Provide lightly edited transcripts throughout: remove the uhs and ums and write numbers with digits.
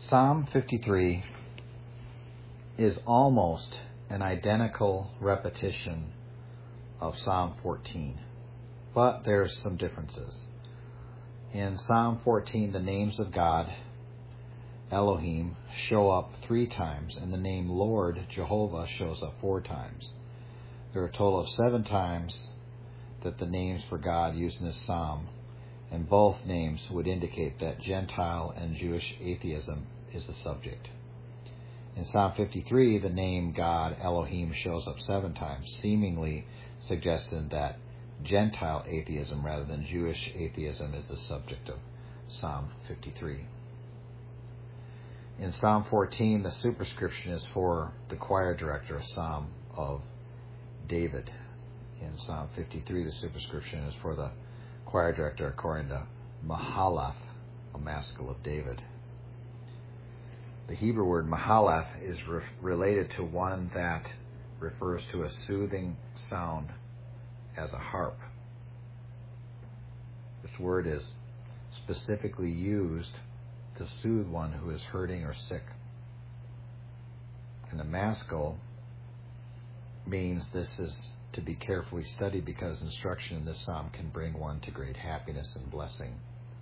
Psalm 53 is almost an identical repetition of Psalm 14, but there's some differences. In Psalm 14, the names of God, Elohim, show up 3 times, and the name Lord, Jehovah, shows up 4 times. There are a total of 7 times that the names for God used in this psalm, and both names would indicate that Gentile and Jewish atheism is the subject. In Psalm 53, the name God, Elohim, shows up 7 times, seemingly suggesting that Gentile atheism rather than Jewish atheism is the subject of Psalm 53. In Psalm 14, the superscription is for the choir director, a psalm of David. In Psalm 53, the superscription is for the choir director according to Mahalath, a maskil of David. The Hebrew word Mahalath is related to one that refers to a soothing sound as a harp. This word is specifically used to soothe one who is hurting or sick. And the maskil means this is to be carefully studied because instruction in this psalm can bring one to great happiness and blessing.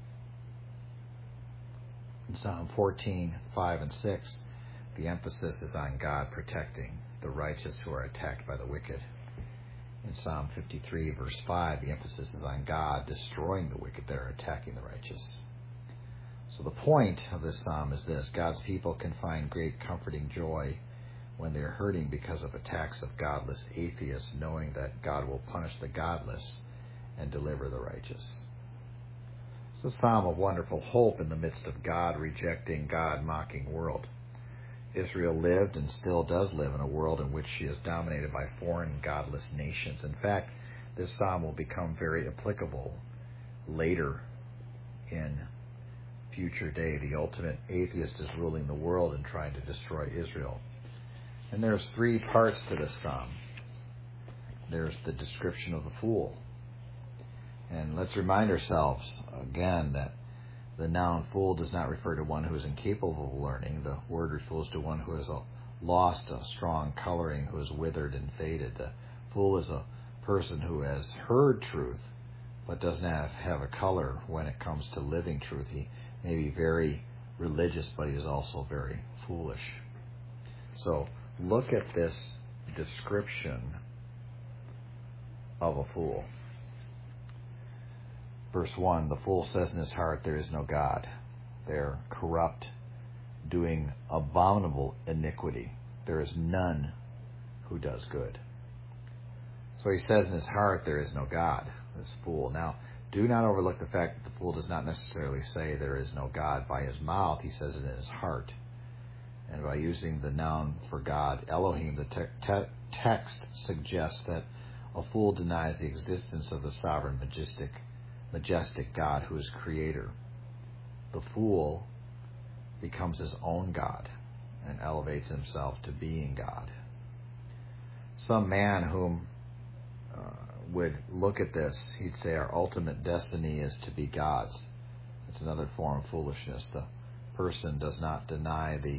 In Psalm 14, 5 and 6, the emphasis is on God protecting the righteous who are attacked by the wicked. In Psalm 53, verse 5, the emphasis is on God destroying the wicked that are attacking the righteous. So the point of this psalm is this: God's people can find great comforting joy when they are hurting because of attacks of godless atheists, knowing that God will punish the godless and deliver the righteous. It's a psalm of wonderful hope in the midst of God-rejecting, God-mocking world. Israel lived and still does live in a world in which she is dominated by foreign godless nations. In fact, this psalm will become very applicable later in future day. The ultimate atheist is ruling the world and trying to destroy Israel. And there's 3 parts to this psalm. There's the description of the fool. And let's remind ourselves again that the noun fool does not refer to one who is incapable of learning. The word refers to one who has lost a strong coloring, who is withered and faded. The fool is a person who has heard truth but does not have a color when it comes to living truth. He may be very religious, but he is also very foolish. So look at this description of a fool. Verse 1, the fool says in his heart, there is no God. They're corrupt, doing abominable iniquity. There is none who does good. So he says in his heart, there is no God, this fool. Now, do not overlook the fact that the fool does not necessarily say there is no God by his mouth. He says it in his heart. And by using the noun for God, Elohim, the text suggests that a fool denies the existence of the sovereign, majestic God who is creator. The fool becomes his own God and elevates himself to being God. Some man whom would look at this, he'd say our ultimate destiny is to be God's. It's another form of foolishness. The person does not deny the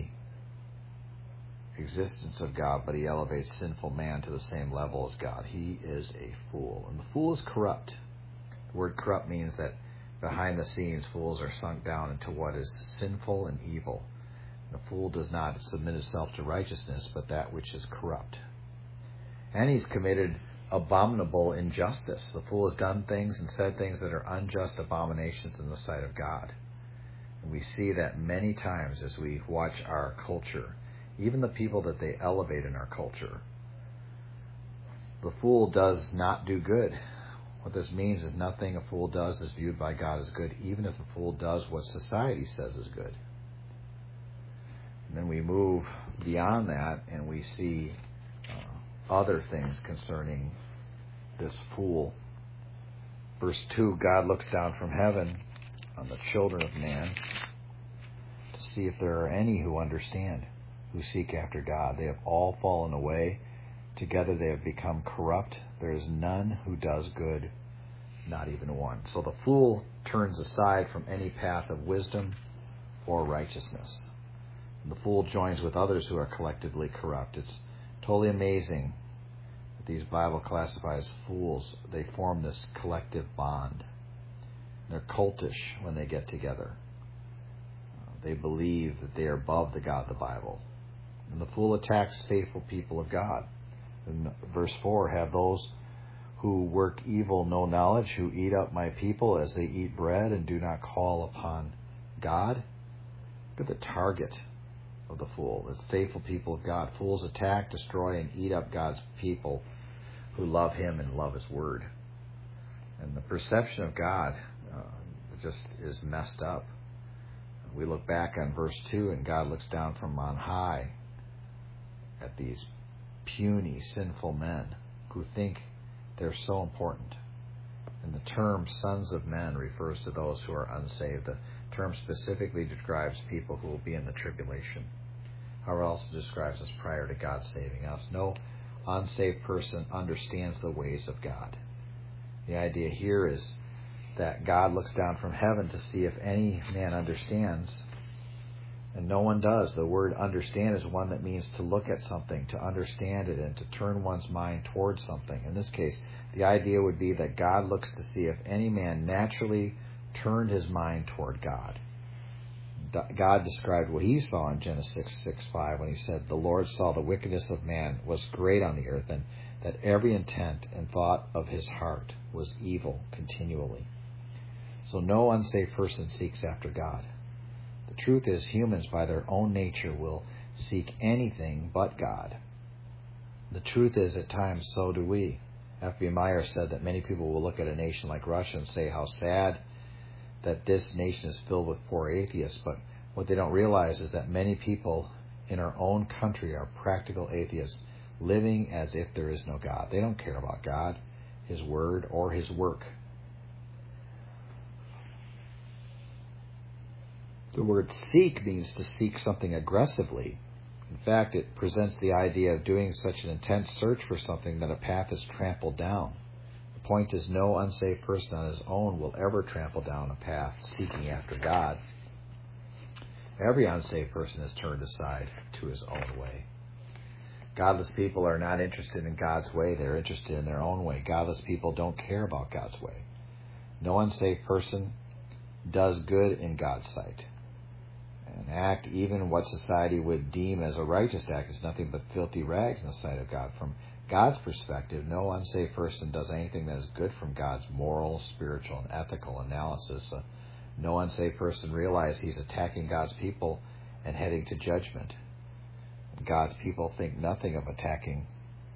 existence of God, but he elevates sinful man to the same level as God. He is a fool. And the fool is corrupt. The word corrupt means that behind the scenes, fools are sunk down into what is sinful and evil. The fool does not submit himself to righteousness, but that which is corrupt. And he's committed abominable injustice. The fool has done things and said things that are unjust abominations in the sight of God. And we see that many times as we watch our culture, even the people that they elevate in our culture. The fool does not do good. What this means is nothing a fool does is viewed by God as good, even if a fool does what society says is good. And then we move beyond that and we see other things concerning this fool. Verse 2, God looks down from heaven on the children of man to see if there are any who understand, who seek after God. They have all fallen away. Together they have become corrupt. There is none who does good, not even one. So the fool turns aside from any path of wisdom or righteousness. The fool joins with others who are collectively corrupt. It's totally amazing that these Bible classifies fools. They form this collective bond. They're cultish when they get together. They believe that they are above the God of the Bible. And the fool attacks faithful people of God. In verse 4, have those who work evil no knowledge, who eat up my people as they eat bread and do not call upon God? Look at the target of the fool. It's faithful people of God. Fools attack, destroy, and eat up God's people who love Him and love His Word. And the perception of God just is messed up. We look back on verse 2, and God looks down from on high at these puny, sinful men who think they're so important. And the term sons of men refers to those who are unsaved. The term specifically describes people who will be in the tribulation. However, it also describes us prior to God saving us. No unsaved person understands the ways of God. The idea here is that God looks down from heaven to see if any man understands, and no one does. The word understand is one that means to look at something, to understand it, and to turn one's mind towards something. In this case, the idea would be that God looks to see if any man naturally turned his mind toward God. God described what He saw in Genesis 6:5 when He said, the Lord saw the wickedness of man was great on the earth, and that every intent and thought of his heart was evil continually. So no unsaved person seeks after God. The truth is, humans by their own nature will seek anything but God. The truth is, at times, so do we. F.B. Meyer said that many people will look at a nation like Russia and say how sad that this nation is filled with poor atheists, but what they don't realize is that many people in our own country are practical atheists, living as if there is no God. They don't care about God, His Word, or His work. The word seek means to seek something aggressively. In fact, it presents the idea of doing such an intense search for something that a path is trampled down. The point is, no unsaved person on his own will ever trample down a path seeking after God. Every unsaved person is turned aside to his own way. Godless people are not interested in God's way. They're interested in their own way. Godless people don't care about God's way. No unsaved person does good in God's sight. An act, even what society would deem as a righteous act, is nothing but filthy rags in the sight of God. From God's perspective, no unsaved person does anything that is good from God's moral, spiritual, and ethical analysis. No unsaved person realizes he's attacking God's people and heading to judgment. God's people think nothing of attacking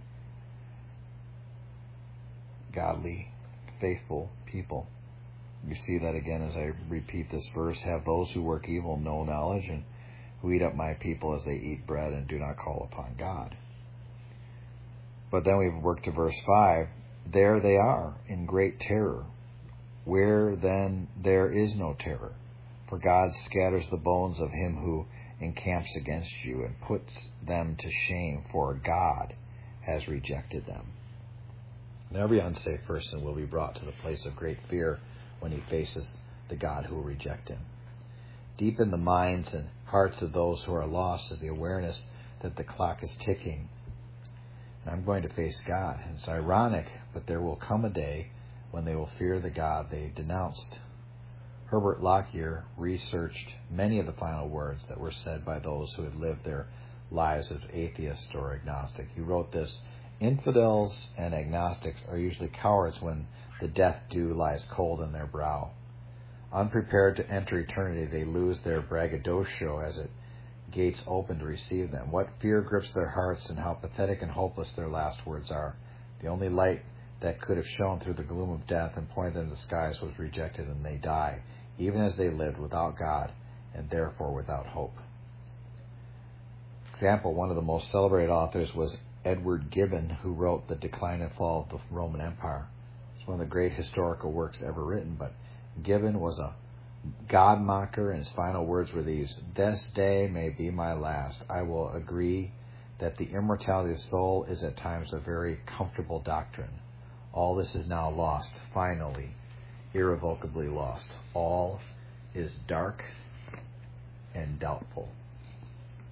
godly, faithful people. You see that again as I repeat this verse. Have those who work evil no knowledge, and who eat up my people as they eat bread and do not call upon God. But then we've worked to verse 5. There they are in great terror. Where then there is no terror? For God scatters the bones of him who encamps against you and puts them to shame, for God has rejected them. And every unsaved person will be brought to the place of great fear when he faces the God who will reject him. Deep in the minds and hearts of those who are lost is the awareness that the clock is ticking. And I'm going to face God. And it's ironic, but there will come a day when they will fear the God they denounced. Herbert Lockyer researched many of the final words that were said by those who had lived their lives as atheist or agnostic. He wrote this: infidels and agnostics are usually cowards when the death dew lies cold on their brow. Unprepared to enter eternity, they lose their braggadocio as its gates open to receive them. What fear grips their hearts, and how pathetic and hopeless their last words are. The only light that could have shone through the gloom of death and pointed them to the skies was rejected, and they die, even as they lived, without God, and therefore without hope. Example, one of the most celebrated authors was Edward Gibbon, who wrote The Decline and Fall of the Roman Empire. It's one of the great historical works ever written, but Gibbon was a God-mocker, and his final words were these: "This day may be my last. I will agree that the immortality of the soul is at times a very comfortable doctrine. All this is now lost, finally, irrevocably lost. All is dark and doubtful."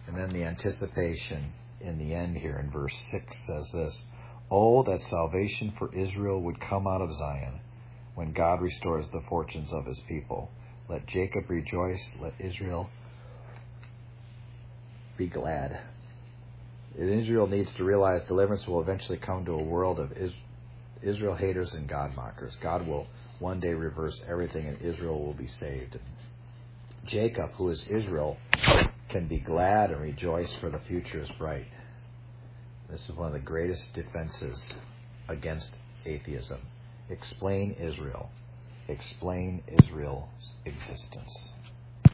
And then the anticipation in the end here in verse 6 says this: "Oh, that salvation for Israel would come out of Zion when God restores the fortunes of his people. Let Jacob rejoice, let Israel be glad." And Israel needs to realize deliverance will eventually come to a world of Israel haters and God mockers. God will one day reverse everything and Israel will be saved. Jacob, who is Israel, can be glad and rejoice, for the future is bright. This is one of the greatest defenses against atheism. Explain Israel. Explain Israel's existence.